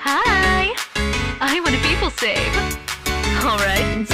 Hi! I want to people save. Alright.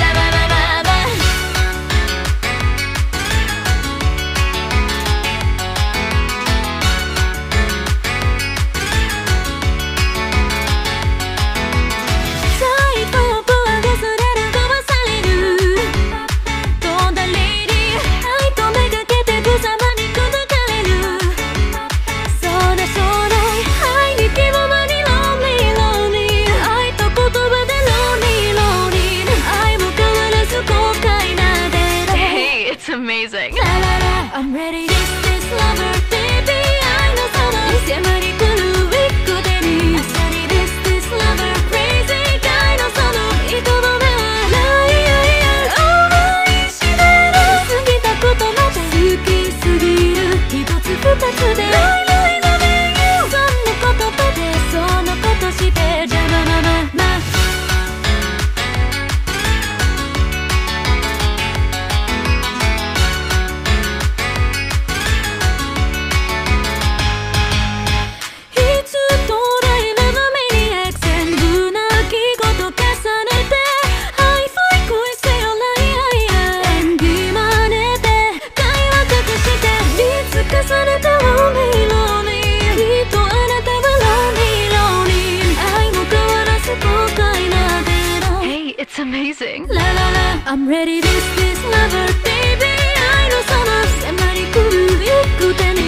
Amazing. La la la, I'm ready. This lover, baby. I know someone. Semari kuru wiko deni. Asari this lover, crazy guy no someone. Ito no me waない思いしめる。過ぎたことまで好きすぎる。一つ二つで。ないのめよ。そんな言葉でそのことしてじゃまままま。It's amazing. La la la, I'm ready. This lover, baby. I know someone. Semari kuru wiko deni.